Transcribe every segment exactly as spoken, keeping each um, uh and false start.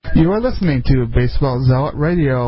You are listening to Baseball Zealot Radio.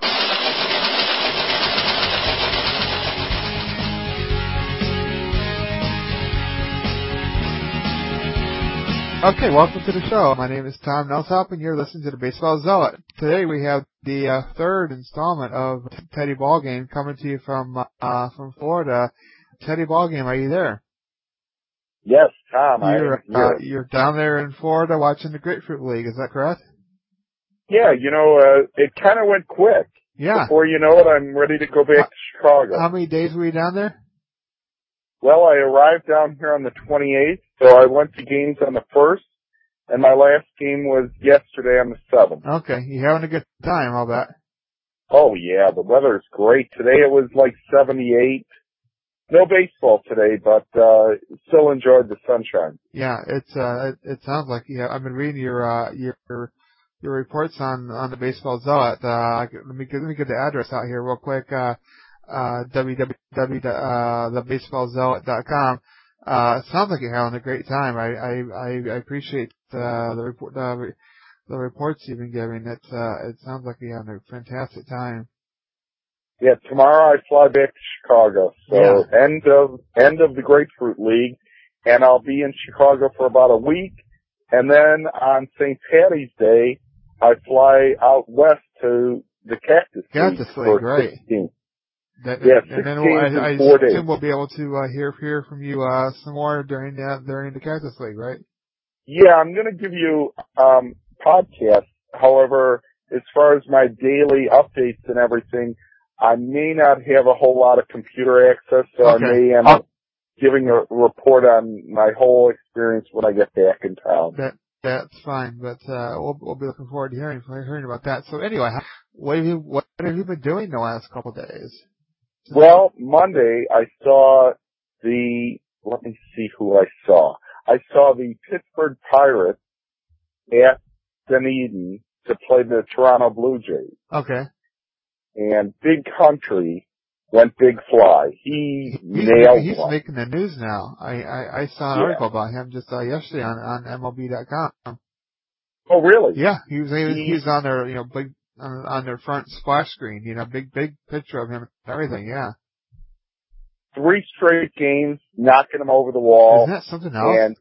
Okay, welcome to the show. My name is Tom Nelsop, and you're listening to the Baseball Zealot. Today we have the uh, third installment of Teddy Ballgame coming to you from uh, from Florida. Teddy Ballgame, are you there? Yes, Tom, you're, I am here. Uh, you're down there in Florida watching the Grapefruit League, is that correct? Yeah, you know, uh, it kind of went quick. Yeah. Before you know it, I'm ready to go back how, to Chicago. How many days were you down there? Well, I arrived down here on the twenty-eighth, so I went to games on the first, and my last game was yesterday on the seventh. Okay, you having a good time, I'll bet. Oh, yeah, the weather's great. Today it was like seventy-eight. No baseball today, but uh still enjoyed the sunshine. Yeah, it's uh it, it sounds like you have, I've been reading your uh your your reports on on the Baseball Zealot. Uh let me get, let me get the address out here real quick. Uh uh w w w dot the baseball zealot dot com. Uh it sounds like you're having a great time. I I I appreciate uh the report uh, the reports you've been giving. It's uh it sounds like you're having a fantastic time. Yeah, tomorrow I fly back to Chicago. So yeah. end of end of the Grapefruit League, and I'll be in Chicago for about a week. And then on Saint Patty's Day, I fly out west to the Cactus, Cactus League, League, for right? sixteen. That, yeah, and six then games I, I in four days. assume we'll be able to uh, hear hear from you uh, some more during the during the Cactus League, right? Yeah, I'm going to give you um podcasts. However, as far as my daily updates and everything, I may not have a whole lot of computer access, so okay. I may end up giving a report on my whole experience when I get back in town. That that's fine, but uh, we'll we'll be looking forward to hearing hearing about that. So anyway, what have you what have you been doing the last couple of days? Well, Monday I saw the let me see who I saw. I saw the Pittsburgh Pirates at Dunedin to play the Toronto Blue Jays. Okay. And Big Country went Big Fly. He he's nailed He's one. making the news now. I, I, I saw an yeah. article about him just uh, yesterday on, on M L B dot com. Oh, really? Yeah, he was he was, he, he was on their you know big on, on their front splash screen. You know, big big picture of him and everything. Yeah. Three straight games, knocking him over the wall. Isn't that something else? And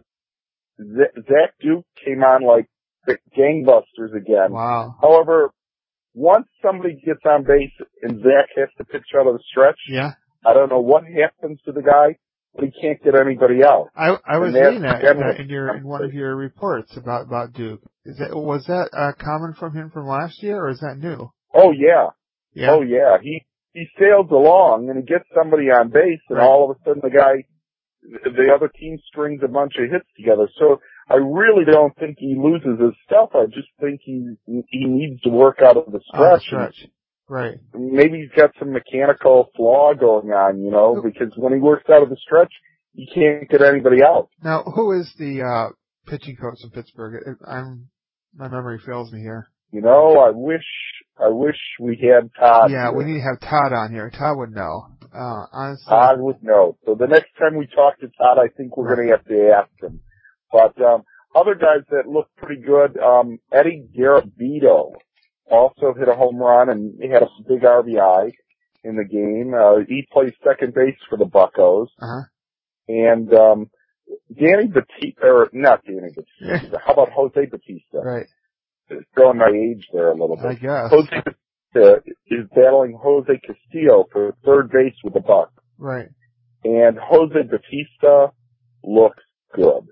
Zach, Zach Duke came on like gangbusters again. Wow. However, once somebody gets on base and Zach has to pitch out of the stretch, yeah, I don't know what happens to the guy, but he can't get anybody out. I I was and reading that, that in your in one of your reports about about Duke. Is that was that uh, common from him from last year, or is that new? Oh yeah, yeah. oh yeah. He he sails along and he gets somebody on base, and right. all of a sudden the guy, the other team strings a bunch of hits together. So I really don't think he loses his stuff. I just think he he needs to work out of the stretch. Oh, the stretch. Right. Maybe he's got some mechanical flaw going on, you know, because when he works out of the stretch, he can't get anybody out. Now, who is the uh pitching coach in Pittsburgh? I'm my memory fails me here. You know, I wish I wish we had Todd. Yeah, here. we need to have Todd on here. Todd would know. Uh honestly. Todd would know. So the next time we talk to Todd, I think we're right. going to have to ask him. But um other guys that look pretty good, um, Eddie Garabito also hit a home run and he had a big R B I in the game. Uh, he plays second base for the Buccos. Uh-huh. And, um, Danny Batista, or not Danny Batista, how about Jose Batista? Right. Showing my age there a little bit. I guess. Jose Batista is battling Jose Castillo for third base with the Bucs. Right. And Jose Batista looks good.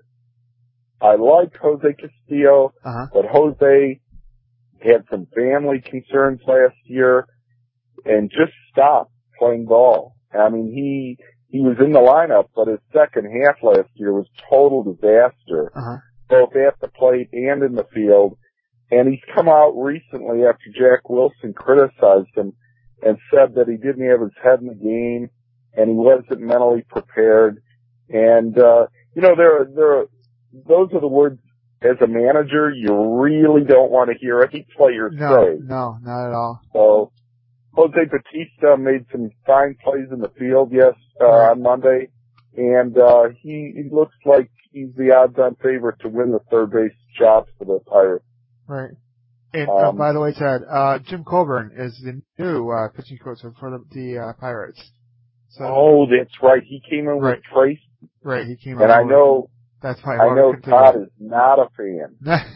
I like Jose Castillo, uh-huh. but Jose had some family concerns last year and just stopped playing ball. I mean, he he was in the lineup, but his second half last year was total disaster, uh-huh. both at the plate and in the field. And he's come out recently after Jack Wilson criticized him and said that he didn't have his head in the game and he wasn't mentally prepared. And, uh, you know, there are, there are, those are the words as a manager you really don't want to hear any player no, say. No, not at all. So Jose Batista made some fine plays in the field, yes, uh, right. on Monday, and uh, he, he looks like he's the odds-on favorite to win the third base job for the Pirates. Right. And Um, uh, by the way, Ted, uh, Jim Colburn is the new uh, pitching coach for the, the uh, Pirates. So, oh, that's right. He came in right. with Trace. Right, he came And I know, that's fine. I know Todd is not a fan.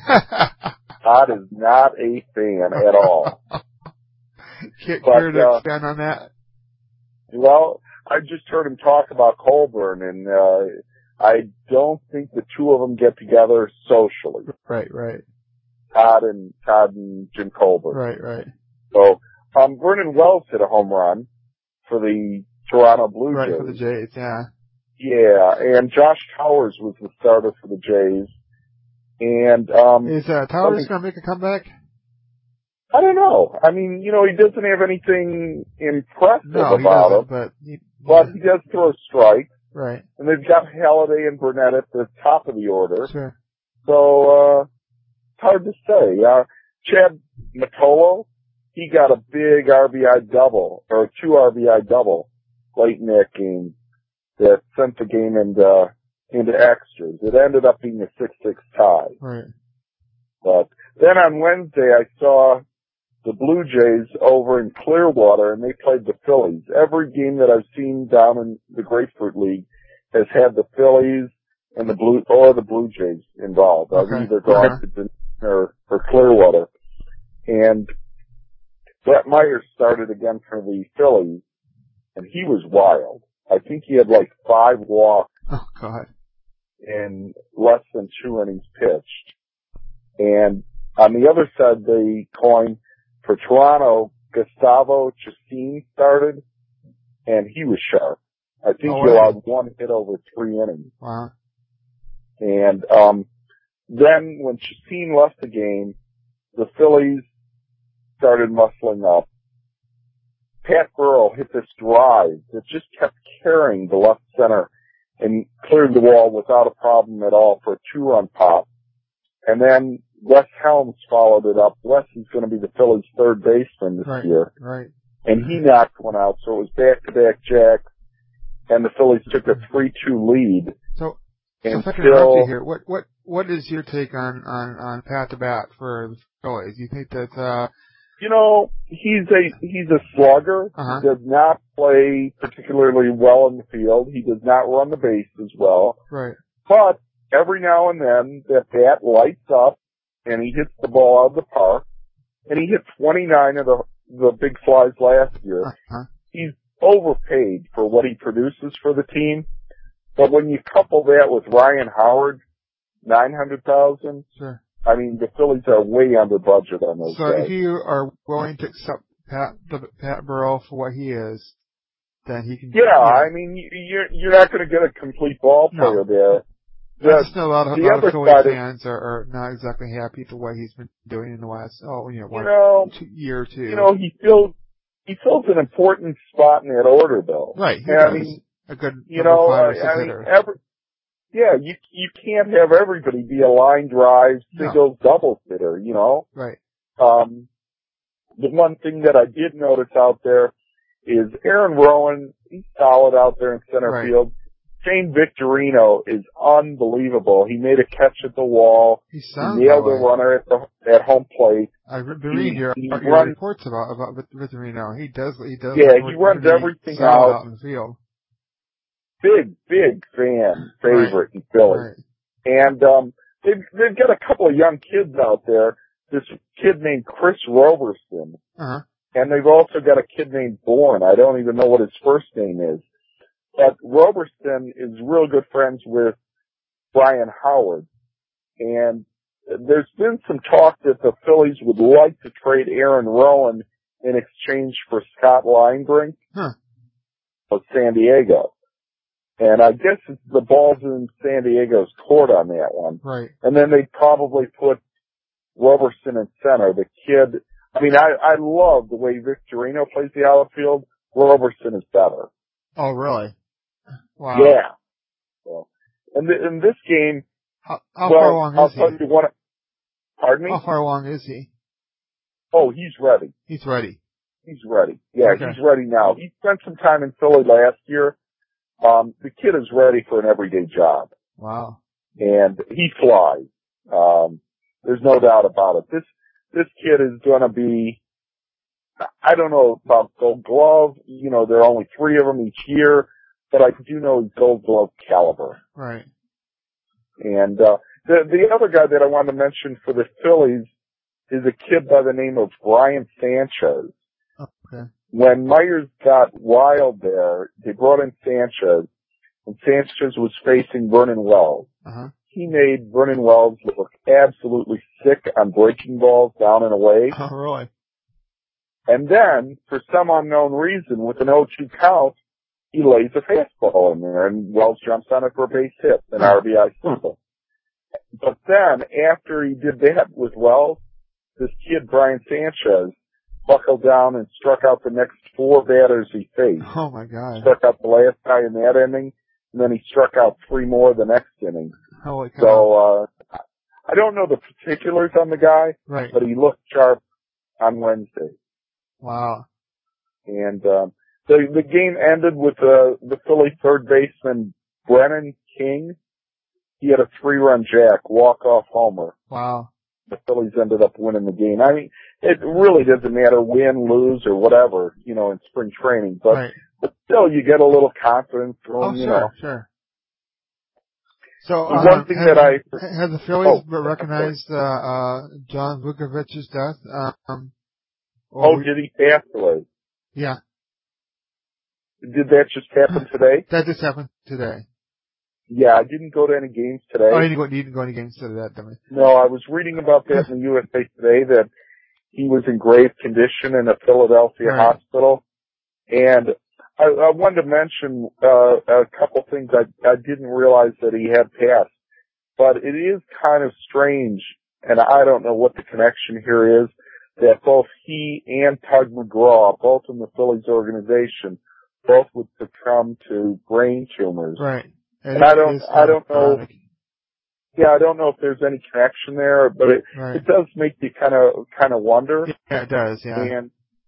Todd is not a fan at all. Care but, to uh, expand on that? Well, I just heard him talk about Colburn, and uh, I don't think the two of them get together socially. Right, right. Todd and Todd and Jim Colburn. Right, right. So, um, Vernon Wells hit a home run for the Toronto Blue right, Jays. Right, for the Jays, yeah. Yeah, and Josh Towers was the starter for the Jays. And um, is uh, Towers going to make a comeback? I don't know. I mean, you know, he doesn't have anything impressive no, about he him. But he, but he does throw a strike. Right. And they've got Halladay and Burnett at the top of the order. Sure. So, uh, it's hard to say. Uh, Chad Matolo, he got a big R B I double, or two R B I double late in that game that sent the game into, into extras. It ended up being a six six tie. Right. But then on Wednesday I saw the Blue Jays over in Clearwater, and they played the Phillies. Every game that I've seen down in the Grapefruit League has had the Phillies and the Blue, or the Blue Jays involved. Okay. I've either gone uh-huh. to or, or Clearwater. And Brett Myers started again for the Phillies, and he was wild. I think he had like five walks oh, God. in less than two innings pitched. And on the other side of the coin, for Toronto, Gustavo Chacin started, and he was sharp. I think oh, he allowed one hit over three innings. Wow. And um then when Chacin left the game, the Phillies started muscling up. Pat Burrell hit this drive that just kept carrying the left center and cleared the wall without a problem at all for a two-run pop. And then Wes Helms followed it up. Wes is going to be the Phillies' third baseman this right, year. Right. And he knocked one out, so it was back-to-back jacks, and the Phillies took a three two lead. So, and so if I can still, interrupt you here, what, what, what is your take on, on, on Pat the Bat for the Phillies? You think that, uh, you know, he's a, he's a slugger. Uh-huh. He does not play particularly well in the field. He does not run the bases well. Right. But every now and then, that bat lights up, and he hits the ball out of the park, and he hit twenty-nine of the, the big flies last year. Uh-huh. He's overpaid for what he produces for the team, but when you couple that with Ryan Howard, nine hundred thousand, sure. I mean, the Phillies are way under budget on those So guys. if you are willing to accept Pat, the, Pat Burrell for what he is, then he can... Yeah, yeah. I mean, you're, you're not going to get a complete ball player no. there. I just know a lot of, the a lot other of Phillies side fans are, are not exactly happy with what he's been doing in the last, oh, you know, one you know, two, year or two. You know, he fills, he fills an important spot in that order, though. Right, he and does. I mean, a good you know, five or I, six I mean, hitter. every, yeah, you you can't have everybody be a line drive, singles, no. doubles hitter, you know? Right. Um, the one thing that I did notice out there is Aaron Rowan, he's solid out there in center right. field. Shane Victorino is unbelievable. He made a catch at the wall. He, he nailed a runner at the at home plate. I've been reading your, your runs, reports about about Victorino. He does. He does. Yeah, he runs everything out. out in the field. Big, big fan favorite right. in Philly. Right. And um, they've they've got a couple of young kids out there. This kid named Chris Roberson, uh-huh. and they've also got a kid named Bourne. I don't even know what his first name is. But Roberson is real good friends with Brian Howard. And there's been some talk that the Phillies would like to trade Aaron Rowan in exchange for Scott Linebrink huh. of San Diego. And I guess it's the ball's in San Diego's court on that one. Right. And then they'd probably put Roberson in center. The kid, I mean, I, I love the way Victorino plays the outfield. Roberson is better. Oh, really? Wow. Yeah. So, and th- in this game, how, how well, far along I'll is tell he? you what. Pardon me? How far along is he? Oh, he's ready. He's ready. He's ready. Yeah, okay. he's ready now. He spent some time in Philly last year. Um, the kid is ready for an everyday job. Wow. And he flies. Um, there's no doubt about it. This this kid is going to be, I don't know about Gold Glove. You know, there are only three of them each year, but I do know he's Gold Glove caliber. Right. And uh, the the other guy that I wanted to mention for the Phillies is a kid by the name of Brian Sanchez. Okay. When Myers got wild there, they brought in Sanchez, and Sanchez was facing Vernon Wells. Uh-huh. He made Vernon Wells look absolutely sick on breaking balls down and away. Oh, really? And then, for some unknown reason, with an oh two count, he lays a fastball in there, and Wells jumps on it for a base hit, an R B I single. But then, after he did that with Wells, this kid, Brian Sanchez, buckled down and struck out the next four batters he faced. Oh, my God. Struck out the last guy in that inning, and then he struck out three more the next inning. Holy cow. So, uh, I don't know the particulars on the guy, right. but he looked sharp on Wednesday. Wow. And, um, the, the game ended with, uh, the Philly third baseman, Brennan King. He had a three-run jack, walk-off homer. Wow. The Phillies ended up winning the game. I mean, it really doesn't matter win, lose, or whatever, you know, in spring training. But, right. but still, you get a little confidence from, oh, you sure, know. sure. So, the uh, one thing have, that I have the Phillies oh, recognized uh, uh, John Vukovic's death? Um, oh, we, did he pass away? Yeah. Did that just happen today? That just happened today. Yeah, I didn't go to any games today. Oh, you didn't go, you didn't go to any games today, that dummy. No, I was reading about that in the U S A Today that he was in grave condition in a Philadelphia right. hospital. And I, I wanted to mention uh, a couple things I, I didn't realize that he had passed. But it is kind of strange, and I don't know what the connection here is, that both he and Tug McGraw, both in the Phillies organization, both would succumb to brain tumors. Right. And I don't, I don't know. Yeah, I don't know if there's any connection there, but it, right. it does make you kind of, kind of wonder. Yeah, it does. Yeah. And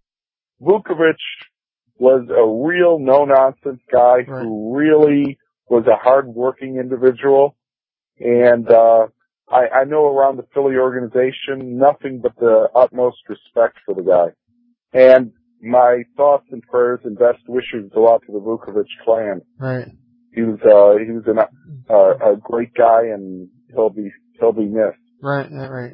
Vukovic was a real no-nonsense guy right. who really was a hard-working individual, and uh, I, I know around the Philly organization, nothing but the utmost respect for the guy. And my thoughts and prayers and best wishes go out to the Vukovic clan. Right. He was, uh, he was an, uh, a great guy, and he'll be, he'll be missed. Right, right, right.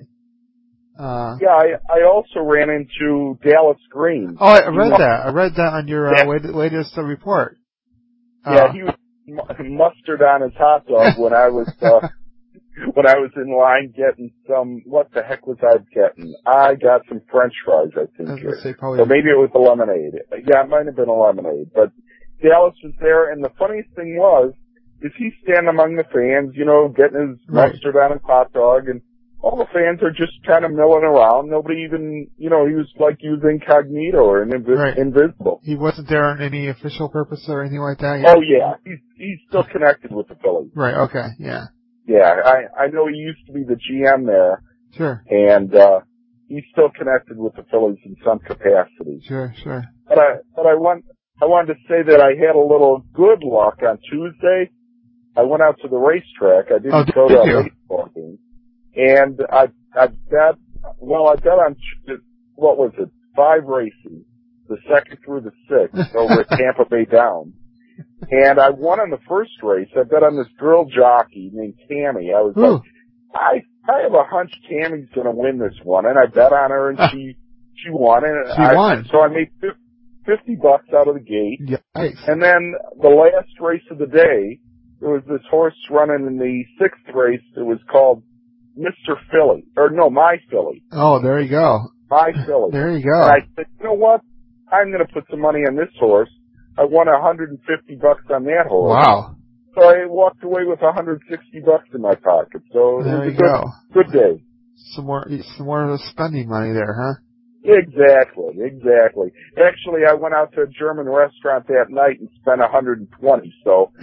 Uh, yeah, I, I also ran into Dallas Green. Oh, I read that. I read that on your uh, yeah. latest uh, report. Uh, yeah, he was mustard on his hot dog when I was, uh, when I was in line getting some, what the heck was I getting? I got some French fries, I think. I was gonna say probably or maybe it was a lemonade. Yeah, it might have been a lemonade, but Dallas was there, and the funniest thing was, is he standing among the fans, you know, getting his right. mustard on his hot dog, and all the fans are just kind of milling around. Nobody even, you know, he was like he was incognito or invi- right. invisible. He wasn't there on any official purpose or anything like that yet? Oh, yeah. He's, he's still connected with the Phillies. Right, okay, yeah. Yeah, I, I know he used to be the G M there. Sure. And, uh, he's still connected with the Phillies in some capacity. Sure, sure. But I, but I want, I wanted to say that I had a little good luck on Tuesday. I went out to the racetrack. I didn't oh, did go to you? a baseball game. And I, I bet, well, I bet on, what was it, five races, the second through the sixth, over at Tampa Bay Downs. And I won on the first race. I bet on this girl jockey named Tammy. I was Ooh. like, I, I have a hunch Tammy's gonna win this one. And I bet on her, and she, she won. And she I, won. So I made fifty bucks out of the gate. Nice. And then the last race of the day, there was this horse running in the sixth race. It was called Mister Philly. Or no, My Philly. Oh, there you go. My Philly. There you go. And I said, you know what? I'm going to put some money on this horse. I won one hundred fifty bucks on that horse. Wow. So I walked away with one hundred sixty bucks in my pocket. So there it was you a good, go. good day. Some more, some more spending money there, huh? Exactly, exactly. Actually, I went out to a German restaurant that night and spent one hundred twenty. So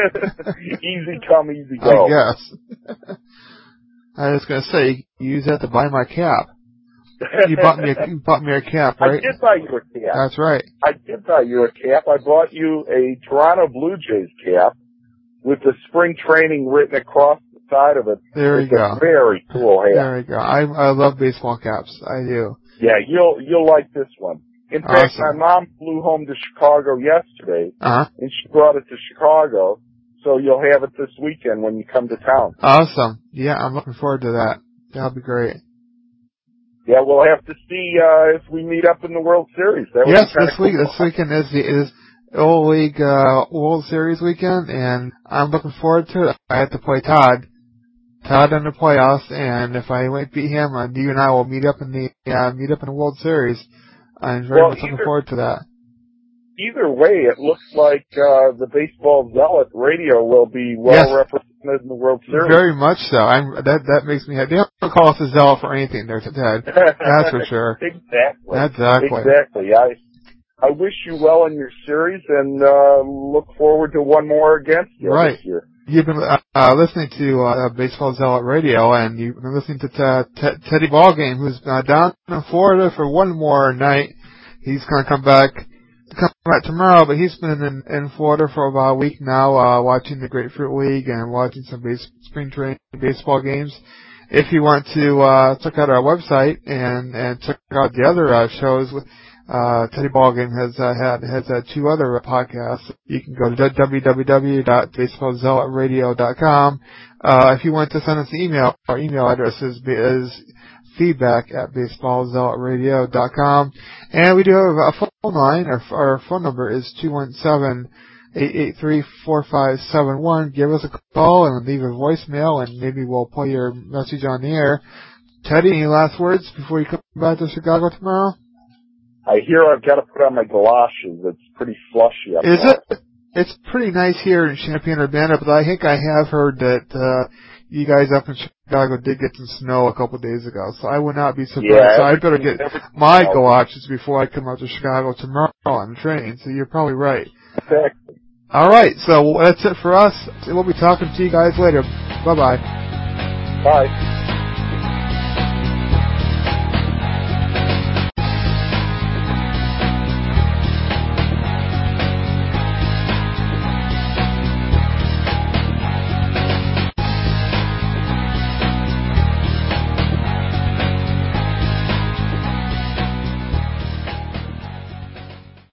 easy come, easy go. I guess. I was going to say, you use that to buy my cap. You bought me a, you bought me a cap, right? I did buy you a cap. That's right. I did buy you a cap. I bought you a Toronto Blue Jays cap with the spring training written across the side of it. There you it's go. A very cool hat. There you go. I I love baseball caps. I do. Yeah, you'll you'll like this one. In Awesome. fact, my mom flew home to Chicago yesterday, uh-huh. and she brought it to Chicago, so you'll have it this weekend when you come to town. Awesome. Yeah, I'm looking forward to that. That'll be great. Yeah, we'll have to see uh, if we meet up in the World Series. That would yes, be this cool. week. This weekend is the is Old League uh, World Series weekend, and I'm looking forward to it. I have to play Todd. Todd in the playoffs, and if I might beat him, uh, you and I will meet up in the uh, meet up in the World Series. I'm very well, much either, looking forward to that. Either way, it looks like uh, the Baseball Zealot radio will be well yes. represented in the World Series. Very much so. I'm that that makes me happy. They don't call us a Zealot for anything, there, Ted. That's for sure. Exactly. Exactly. Exactly. I I wish you well in your series, and uh, look forward to one more against you right. this year. You've been uh, listening to uh, Baseball Zealot Radio, and you've been listening to t- t- Teddy Ballgame, who's uh, down in Florida for one more night. He's going to come back come back tomorrow, but he's been in, in Florida for about a week now, uh, watching the Grapefruit League and watching some base, spring training baseball games. If you want to uh, check out our website and, and check out the other uh, shows, uh, Teddy Ballgame has uh, had has had two other podcasts. You can go to w w w dot baseball zealot radio dot com. Uh, if you want to send us an email, our email address is, is feedback at baseball zealot radio dot com. And we do have a phone line. Our, our phone number is two one seven, eight eight three, four five seven one. Give us a call and leave a voicemail, and maybe we'll play your message on the air. Teddy, any last words before you come back to Chicago tomorrow? I hear I've got to put on my galoshes. It's pretty slushy up Is there. it? It's pretty nice here in Champaign-Urbana, but I think I have heard that uh you guys up in Chicago did get some snow a couple of days ago, so I would not be surprised. Yeah, so I better get my snow. galoshes before I come out to Chicago tomorrow on the train, so you're probably right. Exactly. All right, so that's it for us. We'll be talking to you guys later. Bye-bye. Bye.